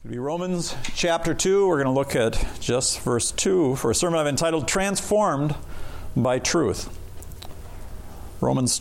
It'll be Romans chapter 2. We're going to look at just verse 2 for a sermon I've entitled Transformed by Truth. Romans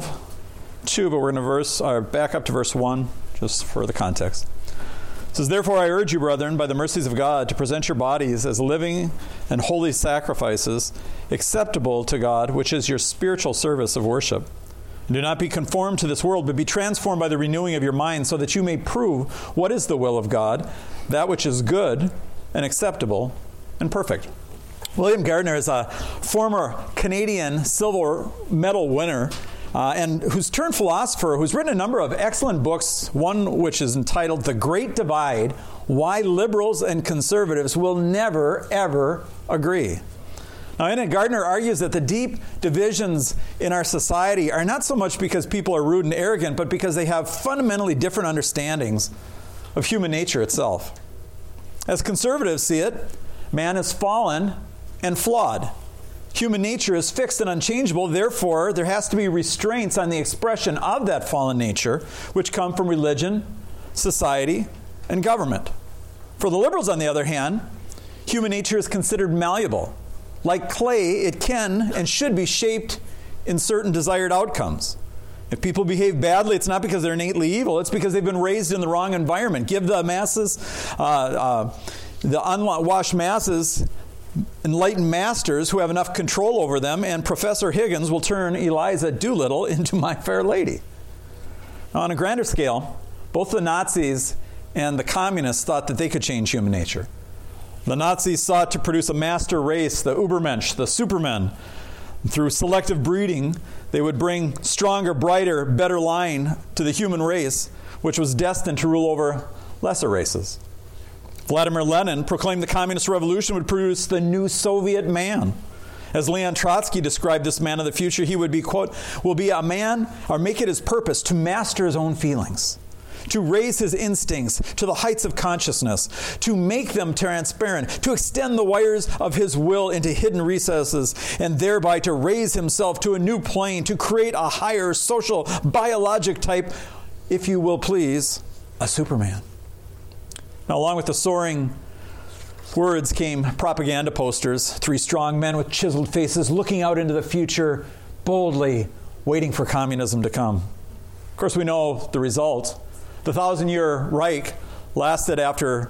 12:2, but we're going to back up to verse 1 just for the context. It says, "Therefore I urge you, brethren, by the mercies of God, to present your bodies as living and holy sacrifices, acceptable to God, which is your spiritual service of worship. And do not be conformed to this world, but be transformed by the renewing of your mind, so that you may prove what is the will of God, that which is good and acceptable and perfect." William Gardner is a former Canadian silver medal winner and who's turned philosopher, who's written a number of excellent books, one which is entitled The Great Divide, Why Liberals and Conservatives Will Never, Ever Agree. Now, in it, Gardner argues that the deep divisions in our society are not so much because people are rude and arrogant, but because they have fundamentally different understandings of human nature itself. As conservatives see it, man is fallen and flawed. Human nature is fixed and unchangeable. Therefore, there has to be restraints on the expression of that fallen nature, which come from religion, society, and government. For the liberals, on the other hand, human nature is considered malleable. Like clay, it can and should be shaped in certain desired outcomes. If people behave badly, it's not because they're innately evil. It's because they've been raised in the wrong environment. Give the masses, the unwashed masses, enlightened masters who have enough control over them, and Professor Higgins will turn Eliza Doolittle into My Fair Lady. Now, on a grander scale, both the Nazis and the communists thought that they could change human nature. The Nazis sought to produce a master race, the Übermensch, the Supermen. Through selective breeding, they would bring stronger, brighter, better line to the human race, which was destined to rule over lesser races. Vladimir Lenin proclaimed the communist revolution would produce the new Soviet man. As Leon Trotsky described this man of the future, he would be, quote, will be a man, or make it his purpose to master his own feelings, to raise his instincts to the heights of consciousness, to make them transparent, to extend the wires of his will into hidden recesses, and thereby to raise himself to a new plane, to create a higher social, biologic type, if you will please, a Superman. Now, along with the soaring words came propaganda posters, three strong men with chiseled faces looking out into the future, boldly waiting for communism to come. Of course, we know the result. The 1,000-year Reich lasted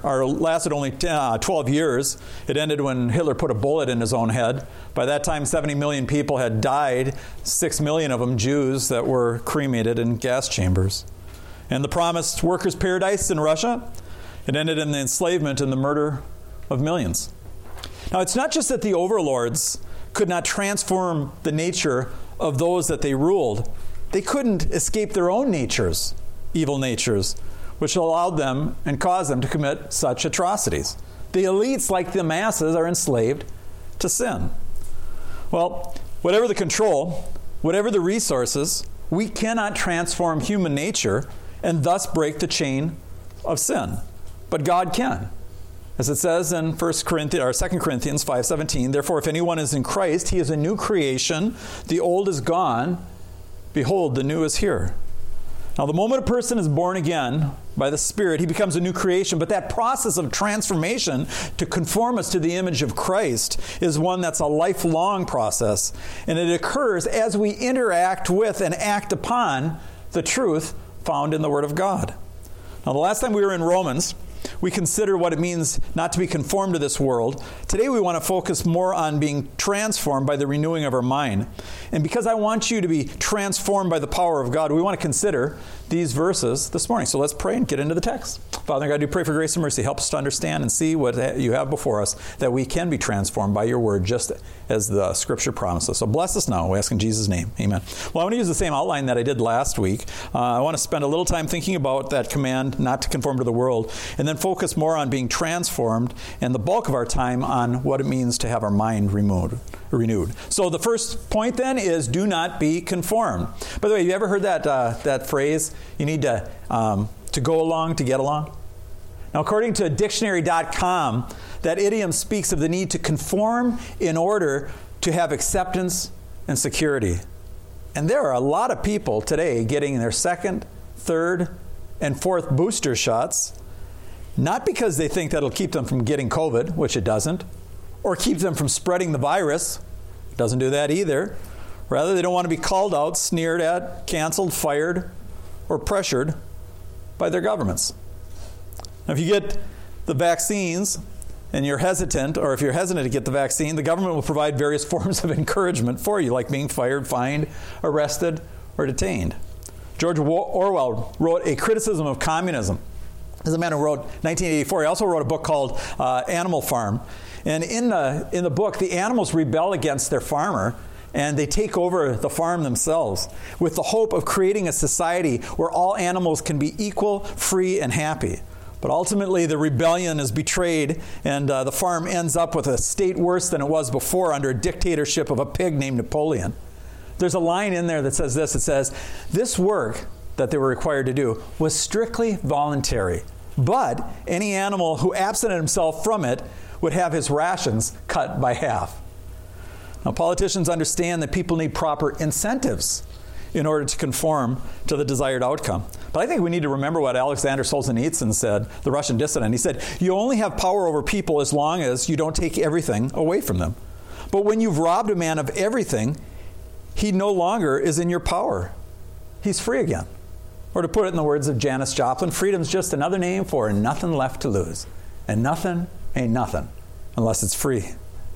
only 12 years. It ended when Hitler put a bullet in his own head. By that time, 70 million people had died, 6 million of them Jews that were cremated in gas chambers. And the promised workers' paradise in Russia, it ended in the enslavement and the murder of millions. Now, it's not just that the overlords could not transform the nature of those that they ruled. They couldn't escape their own natures, evil natures, which allowed them and caused them to commit such atrocities. The elites, like the masses, are enslaved to sin. Well, whatever the control, whatever the resources, we cannot transform human nature and thus break the chain of sin. But God can. As it says in 2 Corinthians 5:17, "Therefore, if anyone is in Christ, he is a new creation. The old is gone. Behold, the new is here." Now, the moment a person is born again by the Spirit, he becomes a new creation. But that process of transformation to conform us to the image of Christ is one that's a lifelong process. And it occurs as we interact with and act upon the truth found in the Word of God. Now, the last time we were in Romans, we considered what it means not to be conformed to this world. Today we want to focus more on being transformed by the renewing of our mind. And because I want you to be transformed by the power of God, we want to consider these verses this morning. So let's pray and get into the text. Father God, we pray for grace and mercy. Help us to understand and see what you have before us, that we can be transformed by your word, just as the Scripture promises. So bless us now. We ask in Jesus' name. Amen. Well, I want to use the same outline that I did last week. I want to spend a little time thinking about that command not to conform to the world, and then focus more on being transformed, and the bulk of our time on what it means to have our mind renewed. So the first point then is do not be conformed. By the way, have you ever heard that phrase? You need to go along to get along. Now, according to dictionary.com, that idiom speaks of the need to conform in order to have acceptance and security. And there are a lot of people today getting their second, third, and fourth booster shots, Not because they think that'll keep them from getting COVID, which it doesn't, or keep them from spreading the virus. It doesn't do that either. Rather, they don't want to be called out, sneered at, canceled, fired, or pressured by their governments. Now, if you get the vaccines and you're hesitant, or if you're hesitant to get the vaccine, the government will provide various forms of encouragement for you, like being fired, fined, arrested, or detained. George Orwell wrote a criticism of communism. This is a man who wrote 1984. He also wrote a book called Animal Farm. And in the book, the animals rebel against their farmer, and they take over the farm themselves with the hope of creating a society where all animals can be equal, free, and happy. But ultimately, the rebellion is betrayed, and the farm ends up with a state worse than it was before under a dictatorship of a pig named Napoleon. There's a line in there that says this. It says, "This work that they were required to do was strictly voluntary, but any animal who absented himself from it would have his rations cut by half." Now, politicians understand that people need proper incentives in order to conform to the desired outcome. But I think we need to remember what Alexander Solzhenitsyn said, the Russian dissident. He said, "You only have power over people as long as you don't take everything away from them. But when you've robbed a man of everything, he no longer is in your power. He's free again." Or to put it in the words of Janis Joplin, freedom's just another name for nothing left to lose. And nothing ain't nothing unless it's free.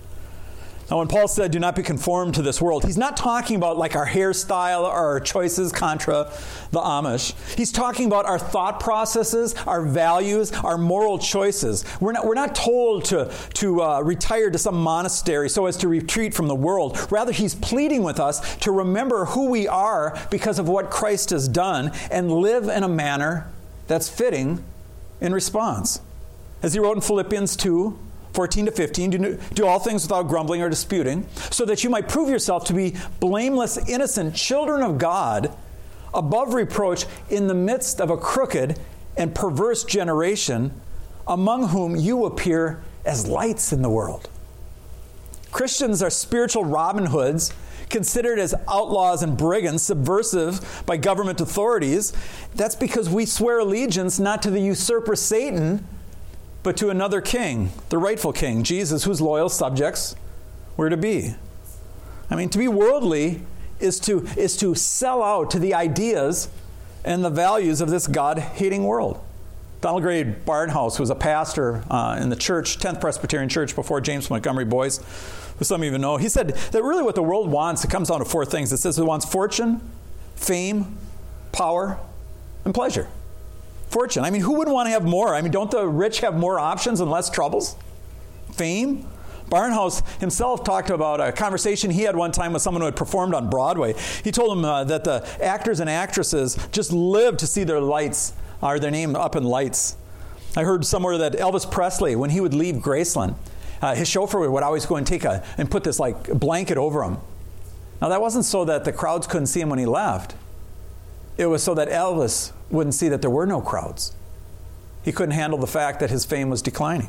Now, when Paul said, "Do not be conformed to this world," he's not talking about like our hairstyle or our choices contra the Amish. He's talking about our thought processes, our values, our moral choices. We're not told to retire to some monastery so as to retreat from the world. Rather, he's pleading with us to remember who we are because of what Christ has done and live in a manner that's fitting in response. As he wrote in Philippians 2:14-15, do all things without grumbling or disputing, so that you might prove yourself to be blameless, innocent children of God, above reproach in the midst of a crooked and perverse generation, among whom you appear as lights in the world. Christians are spiritual Robin Hoods, considered as outlaws and brigands, subversive by government authorities. That's because we swear allegiance not to the usurper Satan, but to another king, the rightful king, Jesus, whose loyal subjects we're to be. I mean, to be worldly is to sell out to the ideas and the values of this God-hating world. Donald Gray Barnhouse was a pastor in the church, 10th Presbyterian Church before James Montgomery Boyce, who some of you know. He said that really what the world wants, it comes down to four things. It says it wants fortune, fame, power, and pleasure. Fortune. I mean, who wouldn't want to have more? I mean, don't the rich have more options and less troubles? Fame. Barnhouse himself talked about a conversation he had one time with someone who had performed on Broadway. He told him that the actors and actresses just lived to see their lights, or their name up in lights. I heard somewhere that Elvis Presley, when he would leave Graceland, his chauffeur would always go and and put this like blanket over him. Now, that wasn't so that the crowds couldn't see him when he left. It was so that Elvis wouldn't see that there were no crowds. He couldn't handle the fact that his fame was declining.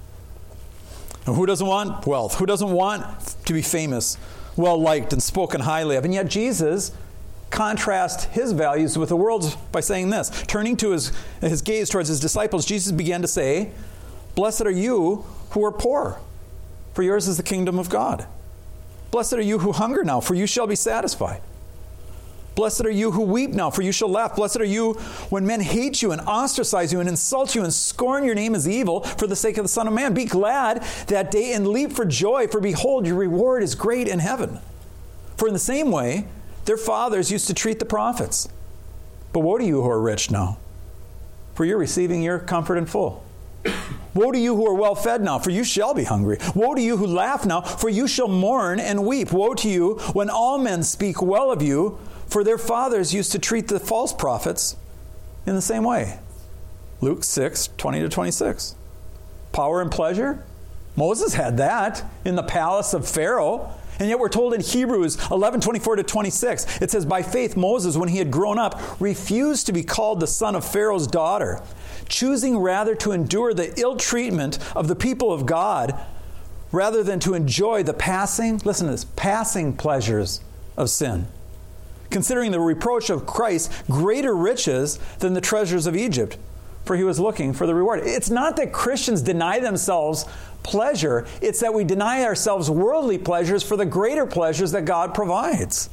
And who doesn't want wealth? Who doesn't want to be famous, well-liked, and spoken highly of? And yet Jesus contrasts his values with the world's by saying this. Turning to his gaze towards his disciples, Jesus began to say, "Blessed are you who are poor, for yours is the kingdom of God. Blessed are you who hunger now, for you shall be satisfied. Blessed are you who weep now, for you shall laugh. Blessed are you when men hate you and ostracize you and insult you and scorn your name as evil for the sake of the Son of Man. Be glad that day and leap for joy, for behold, your reward is great in heaven. For in the same way, their fathers used to treat the prophets. But woe to you who are rich now, for you're receiving your comfort in full. Woe to you who are well fed now, for you shall be hungry. Woe to you who laugh now, for you shall mourn and weep. Woe to you when all men speak well of you, for their fathers used to treat the false prophets in the same way." Luke 6:20-26. Power and pleasure? Moses had that in the palace of Pharaoh. And yet we're told in Hebrews 11:24-26, it says, "By faith Moses, when he had grown up, refused to be called the son of Pharaoh's daughter, choosing rather to endure the ill treatment of the people of God rather than to enjoy the passing pleasures of sin, considering the reproach of Christ greater riches than the treasures of Egypt, for he was looking for the reward. It's not that Christians deny themselves pleasure. It's that we deny ourselves worldly pleasures for the greater pleasures that God provides.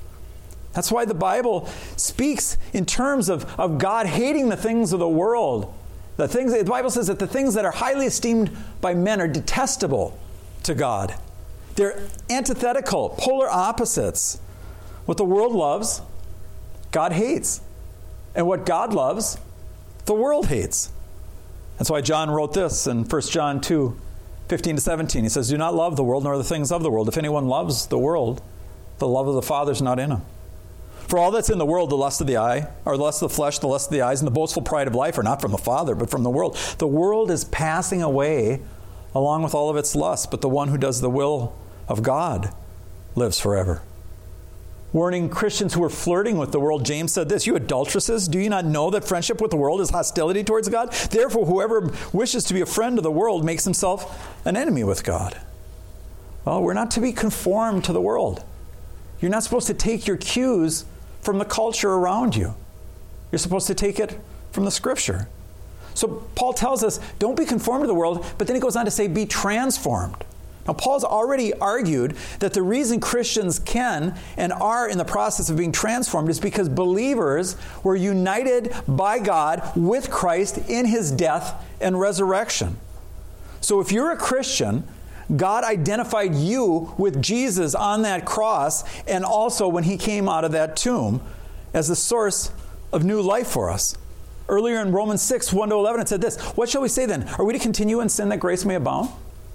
That's why the Bible speaks in terms of God hating the things of the world. The Bible says that the things that are highly esteemed by men are detestable to God. They're antithetical, polar opposites. What the world loves, God hates. And what God loves, the world hates. That's why John wrote this in 1 John 2, 15 to 17. He says, "Do not love the world nor the things of the world. If anyone loves the world, the love of the Father is not in him. For all that's in the world, the lust of the eye, or the lust of the flesh, the lust of the eyes, and the boastful pride of life are not from the Father, but from the world. The world is passing away along with all of its lusts, but the one who does the will of God lives forever." Warning Christians who are flirting with the world, James said this, "You adulteresses, do you not know that friendship with the world is hostility towards God? Therefore, whoever wishes to be a friend of the world makes himself an enemy with God." Well, we're not to be conformed to the world. You're not supposed to take your cues from the culture around you. You're supposed to take it from the Scripture. So Paul tells us, don't be conformed to the world, but then he goes on to say, be transformed. Now, Paul's already argued that the reason Christians can and are in the process of being transformed is because believers were united by God with Christ in his death and resurrection. So if you're a Christian, God identified you with Jesus on that cross and also when he came out of that tomb as the source of new life for us. Earlier in Romans 6, 1 to 11, it said this, "What shall we say then? Are we to continue in sin that grace may abound?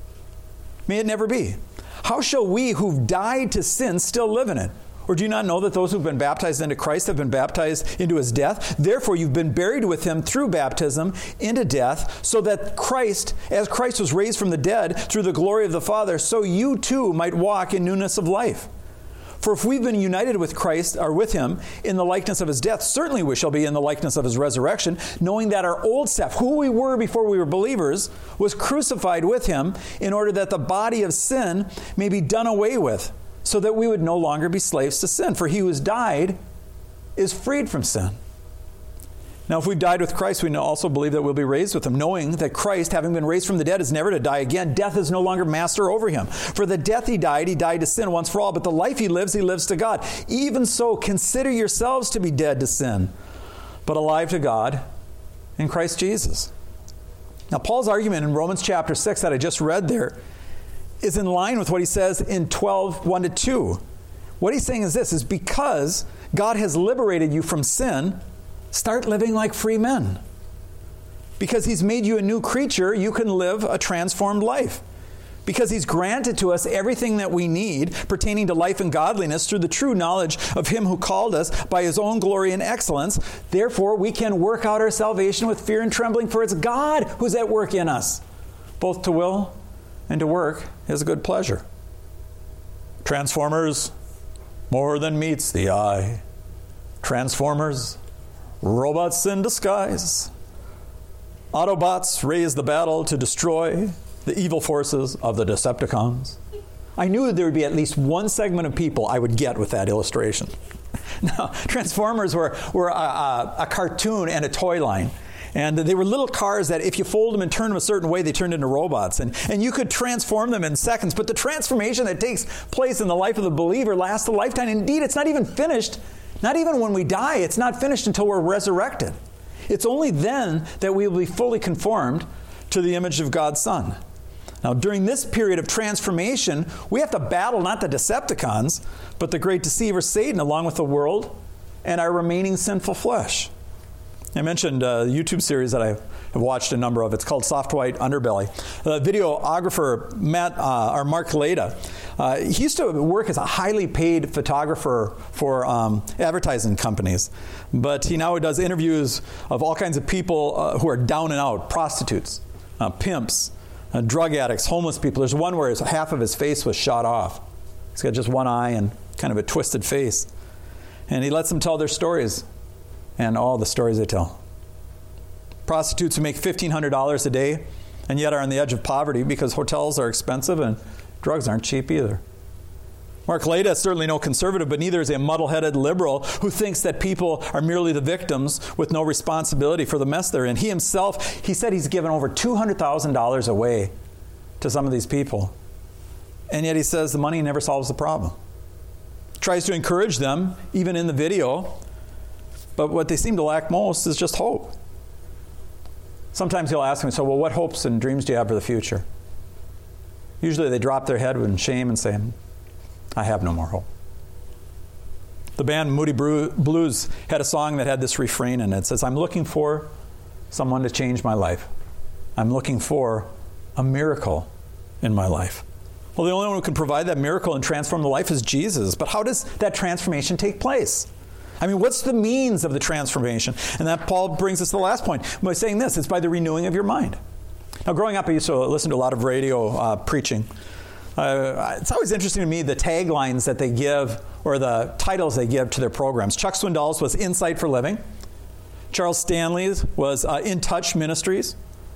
May it never be. How shall we who've died to sin still live in it? Or do you not know that those who've been baptized into Christ have been baptized into his death? Therefore you've been buried with him through baptism into death, so that Christ, as Christ was raised from the dead through the glory of the Father, so you too might walk in newness of life. For if we've been united with Christ, or with him, in the likeness of his death, certainly we shall be in the likeness of his resurrection, knowing that our old self, who we were before we were believers, was crucified with him in order that the body of sin may be done away with, so that we would no longer be slaves to sin. For he who has died is freed from sin." Now, if we've died with Christ, we also believe that we'll be raised with him, knowing that Christ, having been raised from the dead, is never to die again. Death is no longer master over him. For the death he died to sin once for all, but the life he lives to God. Even so, consider yourselves to be dead to sin, but alive to God in Christ Jesus. Now, Paul's argument in Romans chapter 6 that I just read there is in line with what he says in 12, 1 to 2. What he's saying is this, is because God has liberated you from sin, start living like free men. Because he's made you a new creature, you can live a transformed life. Because he's granted to us everything that we need pertaining to life and godliness through the true knowledge of him who called us by his own glory and excellence. Therefore, we can work out our salvation with fear and trembling, for it's God who's at work in us, both to will and to work his good pleasure. Transformers, more than meets the eye. Transformers, robots in disguise. Autobots raise the battle to destroy the evil forces of the Decepticons. I knew there would be at least one segment of people I would get with that illustration. Now, Transformers were a cartoon and a toy line. And they were little cars that if you fold them and turn them a certain way, they turned into robots. And you could transform them in seconds. But the transformation that takes place in the life of the believer lasts a lifetime. Indeed, it's not even finished. Not even when we die, it's not finished until we're resurrected. It's only then that we will be fully conformed to the image of God's Son. Now, during this period of transformation, we have to battle not the Decepticons, but the great deceiver Satan, along with the world and our remaining sinful flesh. I mentioned a YouTube series that I have watched a number of. It's called Soft White Underbelly. The videographer Mark Leda, he used to work as a highly paid photographer for advertising companies, but he now does interviews of all kinds of people who are down and out, prostitutes, pimps, drug addicts, homeless people. There's one where half of his face was shot off. He's got just one eye and kind of a twisted face. And he lets them tell their stories. And all the stories they tell. Prostitutes who make $1,500 a day and yet are on the edge of poverty because hotels are expensive and drugs aren't cheap either. Mark Leda is certainly no conservative, but neither is a muddle-headed liberal who thinks that people are merely the victims with no responsibility for the mess they're in. He himself, he said he's given over $200,000 away to some of these people. And yet he says the money never solves the problem. Tries to encourage them, even in the video, but what they seem to lack most is just hope. Sometimes he'll ask me, so, well, what hopes and dreams do you have for the future? Usually they drop their head in shame and say, I have no more hope. The band Moody Blues had a song that had this refrain in it. It says, I'm looking for someone to change my life. I'm looking for a miracle in my life. Well, the only one who can provide that miracle and transform the life is Jesus. But how does that transformation take place? I mean, what's the means of the transformation? And that Paul brings us to the last point by saying this, it's by the renewing of your mind. Now, growing up, I used to listen to a lot of radio preaching. It's always interesting to me the taglines that they give or the titles they give to their programs. Chuck Swindoll's was Insight for Living. Charles Stanley's was In Touch Ministries.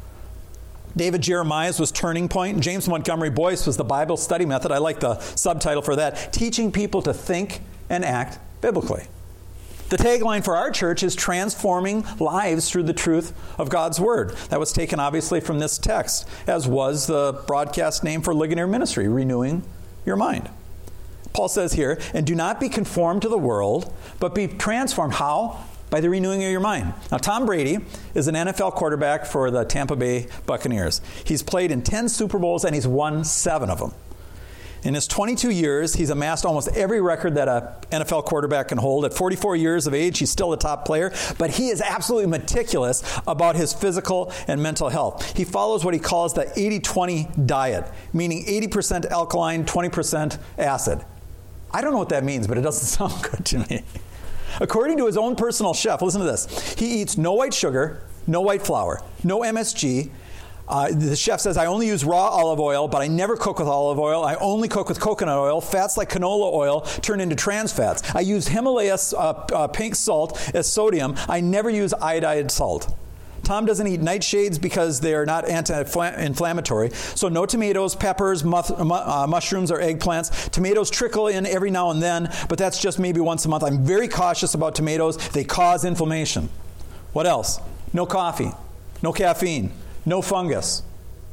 David Jeremiah's was Turning Point. James Montgomery Boyce was the Bible Study Method. I like the subtitle for that. Teaching people to think and act biblically. The tagline for our church is transforming lives through the truth of God's Word. That was taken obviously from this text, as was the broadcast name for Ligonier Ministry, Renewing Your Mind. Paul says here, and do not be conformed to the world, but be transformed. How? By the renewing of your mind. Now, Tom Brady is an NFL quarterback for the Tampa Bay Buccaneers. He's played in 10 Super Bowls and he's won 7 of them. In his 22 years, he's amassed almost every record that an NFL quarterback can hold. At 44 years of age, he's still a top player, but he is absolutely meticulous about his physical and mental health. He follows what he calls the 80-20 diet, meaning 80% alkaline, 20% acid. I don't know what that means, but it doesn't sound good to me. According to his own personal chef, listen to this. He eats no white sugar, no white flour, no MSG. The chef says, I only use raw olive oil, but I never cook with olive oil. I only cook with coconut oil. Fats like canola oil turn into trans fats. I use Himalayas pink salt as sodium. I never use iodized salt. Tom doesn't eat nightshades because they are not anti-inflammatory. So no tomatoes, peppers, mushrooms, or eggplants. Tomatoes trickle in every now and then, but that's just maybe once a month. I'm very cautious about tomatoes. They cause inflammation. What else? No coffee, no caffeine, no fungus.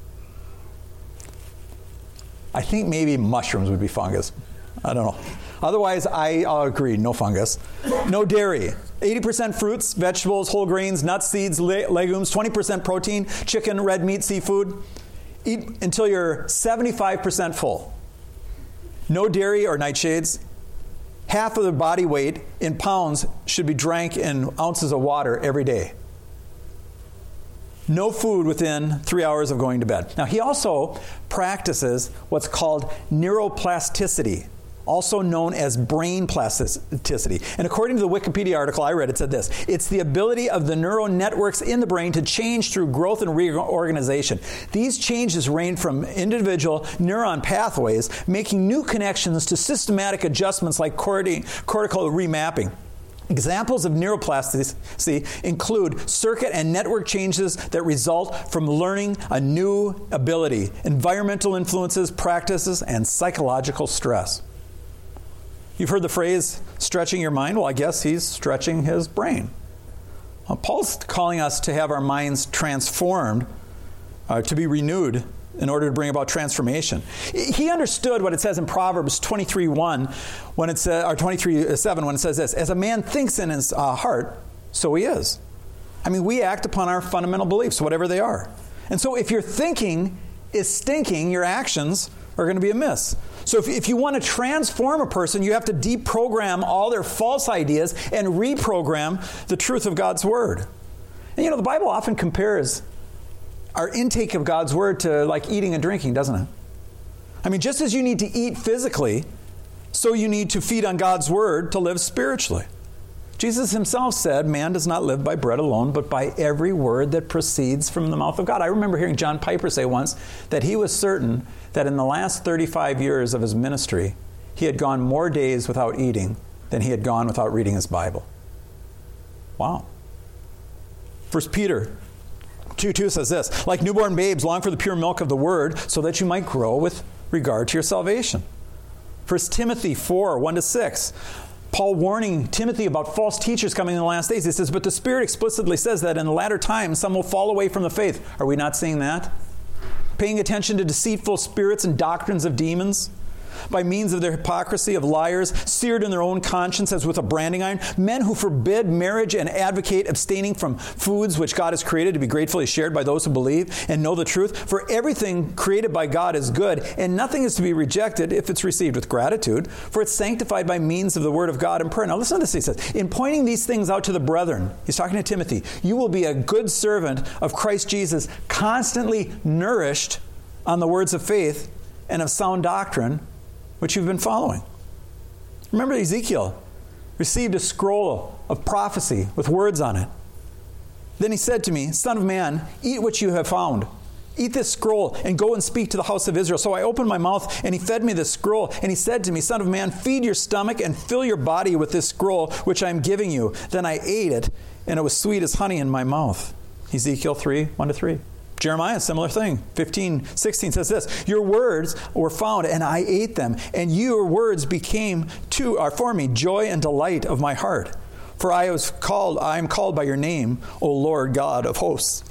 I think maybe mushrooms would be fungus. I don't know. Otherwise, I'll agree, no fungus. No dairy. 80% fruits, vegetables, whole grains, nuts, seeds, legumes, 20% protein, chicken, red meat, seafood. Eat until you're 75% full. No dairy or nightshades. Half of the body weight in pounds should be drank in ounces of water every day. No food within 3 hours of going to bed. Now, he also practices what's called neuroplasticity, also known as brain plasticity. And according to the Wikipedia article I read, it said this: it's the ability of the neural networks in the brain to change through growth and reorganization. These changes range from individual neuron pathways, making new connections, to systematic adjustments like cortical remapping. Examples of neuroplasticity include circuit and network changes that result from learning a new ability, environmental influences, practices, and psychological stress. You've heard the phrase, stretching your mind. Well, I guess he's stretching his brain. Paul's calling us to have our minds transformed, to be renewed in order to bring about transformation. He understood what it says in Proverbs 23:1 when it says, or 23:7 when it says this: as a man thinks in his heart, so he is. I mean, we act upon our fundamental beliefs, whatever they are. And so if your thinking is stinking, your actions are going to be amiss. So if you want to transform a person, you have to deprogram all their false ideas and reprogram the truth of God's Word. And you know, the Bible often compares our intake of God's Word to like eating and drinking, doesn't it? I mean, just as you need to eat physically, so you need to feed on God's Word to live spiritually. Jesus himself said, man does not live by bread alone, but by every word that proceeds from the mouth of God. I remember hearing John Piper say once that he was certain that in the last 35 years of his ministry, he had gone more days without eating than he had gone without reading his Bible. Wow. 1 Peter 2:2 says this: like newborn babes, long for the pure milk of the Word, so that you might grow with regard to your salvation. 1 Timothy 4, 1-6. Paul warning Timothy about false teachers coming in the last days. He says, but the Spirit explicitly says that in the latter times some will fall away from the faith. Are we not seeing that? Paying attention to deceitful spirits and doctrines of demons, by means of their hypocrisy of liars, seared in their own conscience as with a branding iron, men who forbid marriage and advocate abstaining from foods which God has created to be gratefully shared by those who believe and know the truth. For everything created by God is good, and nothing is to be rejected if it's received with gratitude, for it's sanctified by means of the word of God and prayer. Now listen to this, he says, in pointing these things out to the brethren, he's talking to Timothy, you will be a good servant of Christ Jesus, constantly nourished on the words of faith and of sound doctrine, which you've been following. Remember, Ezekiel received a scroll of prophecy with words on it. Then he said to me, Son of man, eat what you have found. Eat this scroll and go and speak to the house of Israel. So I opened my mouth and he fed me this scroll. And he said to me, Son of man, feed your stomach and fill your body with this scroll which I am giving you. Then I ate it, and it was sweet as honey in my mouth. Ezekiel 3, 1-3. Jeremiah, similar thing. 15:16 says this, your words were found, and I ate them, and your words are for me joy and delight of my heart. For I am called by your name, O Lord God of hosts.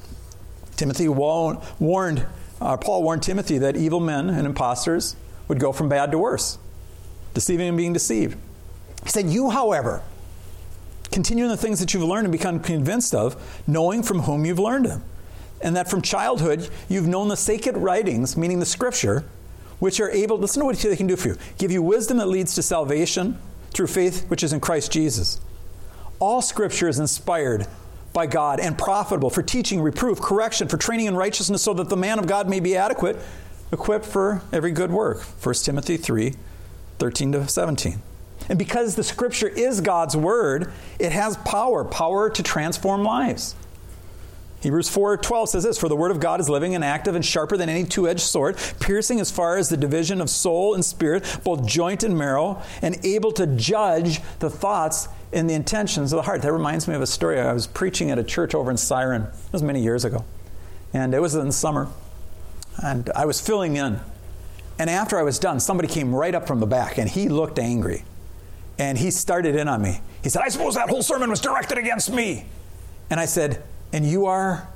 Paul warned Timothy that evil men and impostors would go from bad to worse, deceiving and being deceived. He said, you, however, continue in the things that you've learned and become convinced of, knowing from whom you've learned them. And that from childhood, you've known the sacred writings, meaning the Scripture, which are able, listen to what they can do for you, give you wisdom that leads to salvation through faith which is in Christ Jesus. All Scripture is inspired by God and profitable for teaching, reproof, correction, for training in righteousness, so that the man of God may be adequate, equipped for every good work. 1 Timothy 3, 13-17. And because the Scripture is God's Word, it has power to transform lives. Hebrews 4:12 says this, for the word of God is living and active and sharper than any two-edged sword, piercing as far as the division of soul and spirit, both joint and marrow, and able to judge the thoughts and the intentions of the heart. That reminds me of a story. I was preaching at a church over in Siren. It was many years ago. And it was in the summer. And I was filling in. And after I was done, somebody came right up from the back, and he looked angry. And he started in on me. He said, I suppose that whole sermon was directed against me. And I said, and you are?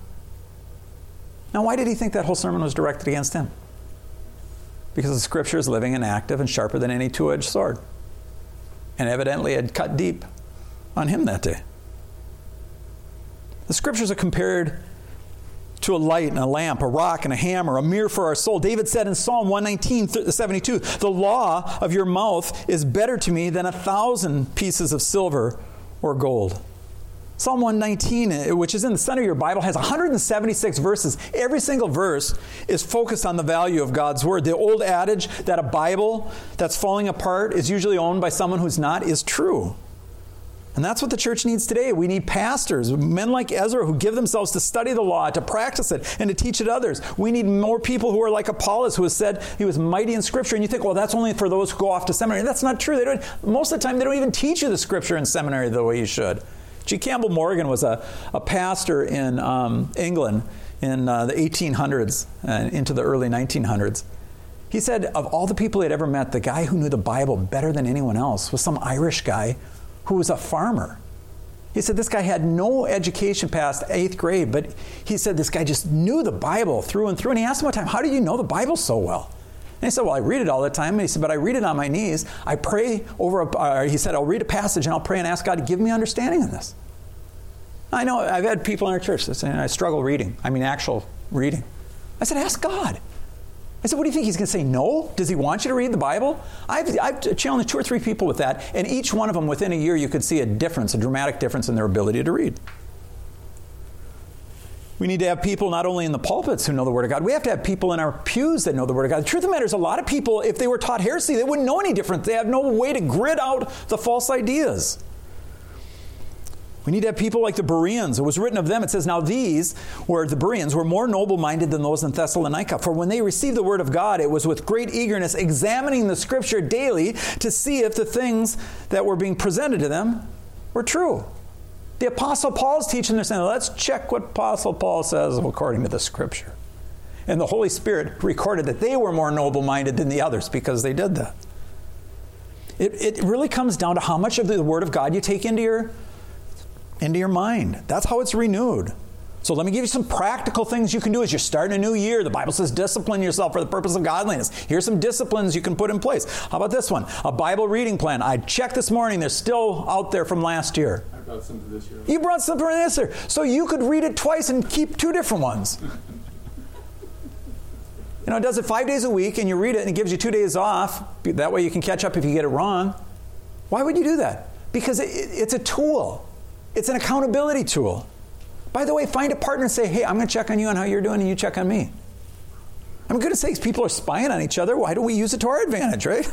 Now, why did he think that whole sermon was directed against him? Because the Scripture is living and active and sharper than any two-edged sword. And evidently had cut deep on him that day. The Scriptures are compared to a light and a lamp, a rock and a hammer, a mirror for our soul. David said in Psalm 119:72, the law of your mouth is better to me than 1,000 pieces of silver or gold. Psalm 119, which is in the center of your Bible, has 176 verses. Every single verse is focused on the value of God's Word. The old adage that a Bible that's falling apart is usually owned by someone who's not is true. And that's what the church needs today. We need pastors, men like Ezra, who give themselves to study the law, to practice it, and to teach it others. We need more people who are like Apollos, who has said he was mighty in Scripture. And you think, well, that's only for those who go off to seminary. That's not true. Most of the time, they don't even teach you the Scripture in seminary the way you should. G. Campbell Morgan was a pastor in England in the 1800s and into the early 1900s. He said of all the people he had ever met, the guy who knew the Bible better than anyone else was some Irish guy who was a farmer. He said this guy had no education past 8th grade, but he said this guy just knew the Bible through and through. And he asked him one time, how do you know the Bible so well? And he said, well, I read it all the time. And he said, but I read it on my knees. I pray he said, I'll read a passage and I'll pray and ask God to give me understanding in this. I know, I've had people in our church that say, I struggle reading. I mean, actual reading. I said, ask God. I said, what do you think? He's going to say no? Does he want you to read the Bible? I've challenged 2 or 3 people with that, and each one of them, within a year, you could see a difference, a dramatic difference in their ability to read. We need to have people not only in the pulpits who know the Word of God, we have to have people in our pews that know the Word of God. The truth of the matter is, a lot of people, if they were taught heresy, they wouldn't know any different. They have no way to grid out the false ideas. We need to have people like the Bereans. It was written of them, it says, now these, the Bereans, were more noble-minded than those in Thessalonica. For when they received the Word of God, it was with great eagerness, examining the Scripture daily to see if the things that were being presented to them were true. The Apostle Paul's teaching, they're saying, let's check what Apostle Paul says according to the Scripture. And the Holy Spirit recorded that they were more noble-minded than the others because they did that. It really comes down to how much of the Word of God you take into your mind. That's how it's renewed. So let me give you some practical things you can do as you're starting a new year. The Bible says discipline yourself for the purpose of godliness. Here's some disciplines you can put in place. How about this one? A Bible reading plan. I checked this morning. They're still out there from last year. I brought something this year. You brought something from this year. So you could read it twice and keep 2 different ones. It does it 5 days a week, and you read it, and it gives you 2 days off. That way you can catch up if you get it wrong. Why would you do that? Because it's a tool. It's an accountability tool. By the way, find a partner and say, hey, I'm going to check on you on how you're doing, and you check on me. I'm going to say people are spying on each other. Why don't we use it to our advantage, right?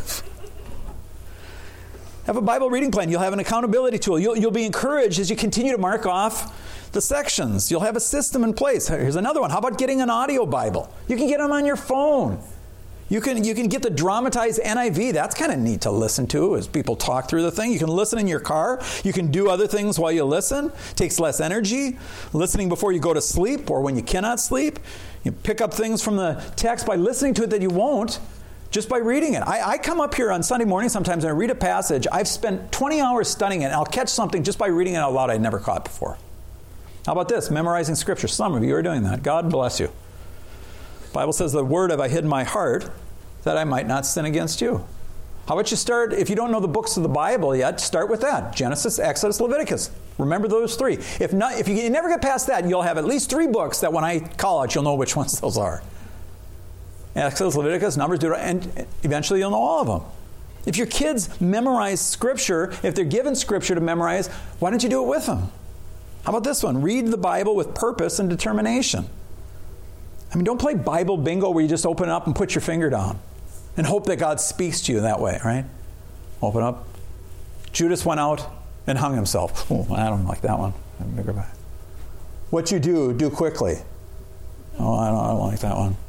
Have a Bible reading plan. You'll have an accountability tool. You'll be encouraged as you continue to mark off the sections. You'll have a system in place. Here's another one. How about getting an audio Bible? You can get them on your phone. You can get the dramatized NIV. That's kind of neat to listen to as people talk through the thing. You can listen in your car. You can do other things while you listen. Takes less energy. Listening before you go to sleep or when you cannot sleep. You pick up things from the text by listening to it that you won't just by reading it. I come up here on Sunday morning sometimes and I read a passage. I've spent 20 hours studying it, and I'll catch something just by reading it out loud I'd never caught before. How about this? Memorizing Scripture. Some of you are doing that. God bless you. The Bible says, the word have I hid in my heart that I might not sin against you. How about you start, if you don't know the books of the Bible yet, start with that. Genesis, Exodus, Leviticus. Remember those 3. If you never get past that, you'll have at least 3 books that when I call out, you'll know which ones those are. Exodus, Leviticus, Numbers, Deuteronomy, and eventually you'll know all of them. If your kids memorize Scripture, if they're given Scripture to memorize, why don't you do it with them? How about this one? Read the Bible with purpose and determination. Don't play Bible bingo where you just open it up and put your finger down and hope that God speaks to you that way, right? Open up. Judas went out and hung himself. Oh, I don't like that one. What you do quickly. Oh, I don't like that one.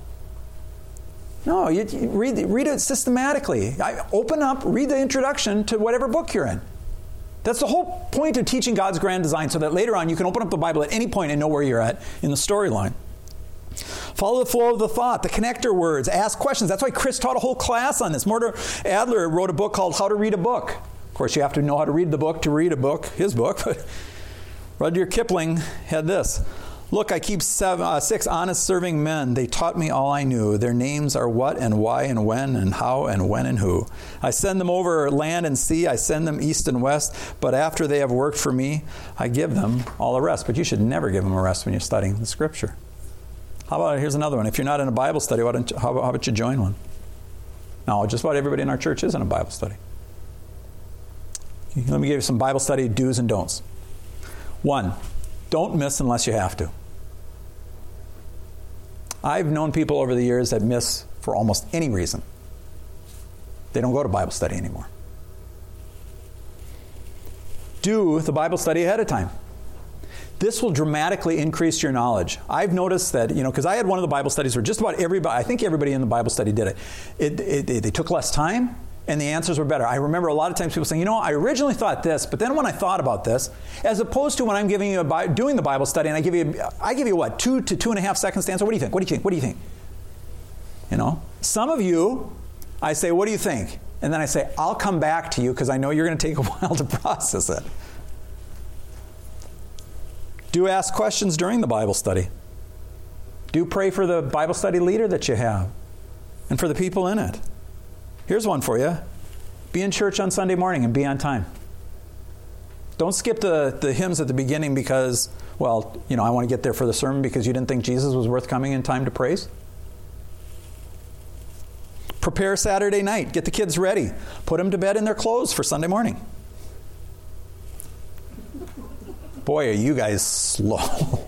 No, you read it systematically. Open up, read the introduction to whatever book you're in. That's the whole point of teaching God's grand design, so that later on you can open up the Bible at any point and know where you're at in the storyline. Follow the flow of the thought, the connector words, ask questions. That's why Chris taught a whole class on this. Mortar Adler wrote a book called How to Read a Book. Of course, you have to know how to read the book to read a book, his book. But Rudyard Kipling had this. Look, I keep 6 honest serving men. They taught me all I knew. Their names are what and why and when and how and when and who. I send them over land and sea. I send them east and west. But after they have worked for me, I give them all a rest. But you should never give them a rest when you're studying the Scripture. How about, here's another one. If you're not in a Bible study, how about you join one? Now, just about everybody in our church is in a Bible study. Let me give you some Bible study do's and don'ts. 1, don't miss unless you have to. I've known people over the years that miss for almost any reason. They don't go to Bible study anymore. Do the Bible study ahead of time. This will dramatically increase your knowledge. I've noticed that, because I had one of the Bible studies where just about everybody, I think everybody in the Bible study did it. They took less time, and the answers were better. I remember a lot of times people saying, I originally thought this, but then when I thought about this, as opposed to when I'm giving you doing the Bible study, and I give you what, 2 to 2.5 seconds to answer. What do you think? What do you think? What do you think? Some of you, I say, what do you think? And then I say, I'll come back to you because I know you're going to take a while to process it. Do ask questions during the Bible study. Do pray for the Bible study leader that you have and for the people in it. Here's one for you. Be in church on Sunday morning and be on time. Don't skip the hymns at the beginning because, I want to get there for the sermon because you didn't think Jesus was worth coming in time to praise. Prepare Saturday night. Get the kids ready. Put them to bed in their clothes for Sunday morning. Boy, are you guys slow.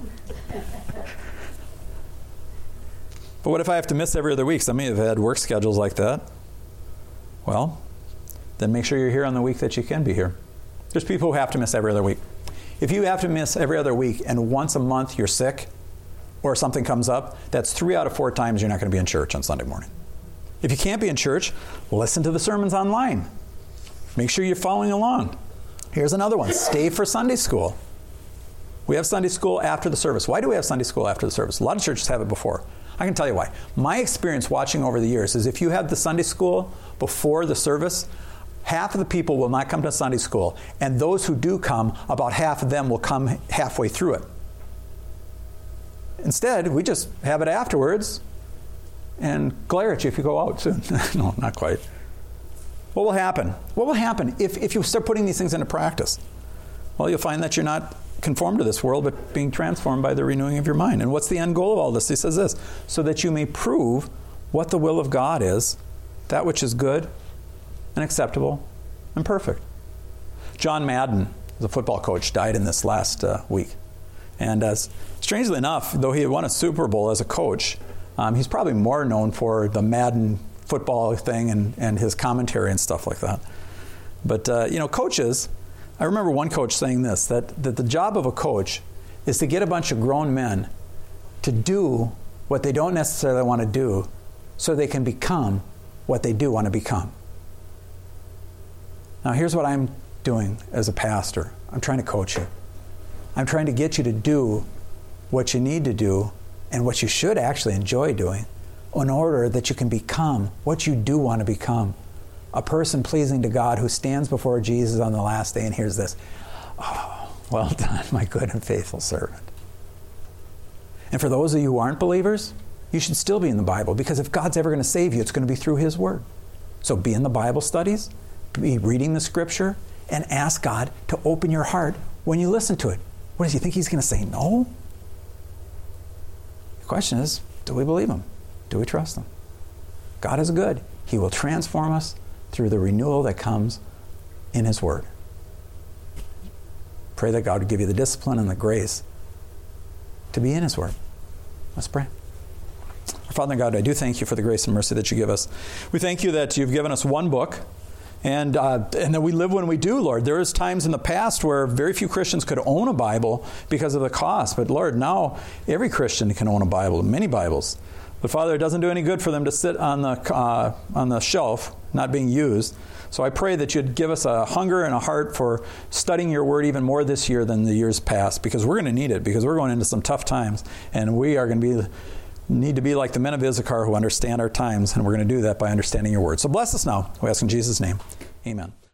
But what if I have to miss every other week? Some of you have had work schedules like that. Well, then make sure you're here on the week that you can be here. There's people who have to miss every other week. If you have to miss every other week and once a month you're sick or something comes up, that's 3 out of 4 times you're not going to be in church on Sunday morning. If you can't be in church, listen to the sermons online. Make sure you're following along. Here's another one. Stay for Sunday school. We have Sunday school after the service. Why do we have Sunday school after the service? A lot of churches have it before. I can tell you why. My experience watching over the years is if you have the Sunday school before the service, half of the people will not come to Sunday school, and those who do come, about half of them will come halfway through it. Instead, we just have it afterwards and glare at you if you go out soon. No, not quite. What will happen? What will happen if you start putting these things into practice? Well, you'll find that you're not conformed to this world, but being transformed by the renewing of your mind. And what's the end goal of all this? He says this, so that you may prove what the will of God is, that which is good and acceptable and perfect. John Madden, the football coach, died in this last week. And strangely enough, though he had won a Super Bowl as a coach, he's probably more known for the Madden football thing and his commentary and stuff like that. But, coaches, I remember one coach saying this, that the job of a coach is to get a bunch of grown men to do what they don't necessarily want to do so they can become what they do want to become. Now, here's what I'm doing as a pastor. I'm trying to coach you. I'm trying to get you to do what you need to do and what you should actually enjoy doing in order that you can become what you do want to become. A person pleasing to God who stands before Jesus on the last day and hears this. Oh, well done, my good and faithful servant. And for those of you who aren't believers, you should still be in the Bible, because if God's ever going to save you, it's going to be through His Word. So be in the Bible studies, be reading the Scripture, and ask God to open your heart when you listen to it. What does you think He's going to say no? The question is, do we believe Him? Do we trust Him? God is good. He will transform us through the renewal that comes in His Word. Pray that God would give you the discipline and the grace to be in His Word. Let's pray. Our Father God, I do thank You for the grace and mercy that You give us. We thank You that You've given us one book, and that we live when we do, Lord. There is times in the past where very few Christians could own a Bible because of the cost. But Lord, now every Christian can own a Bible, many Bibles. But Father, it doesn't do any good for them to sit on the shelf, not being used. So I pray that You'd give us a hunger and a heart for studying Your Word even more this year than the years past, because we're going to need it, because we're going into some tough times, and we are going to need to be like the men of Issachar who understand our times, and we're going to do that by understanding Your Word. So bless us now. We ask in Jesus' name. Amen.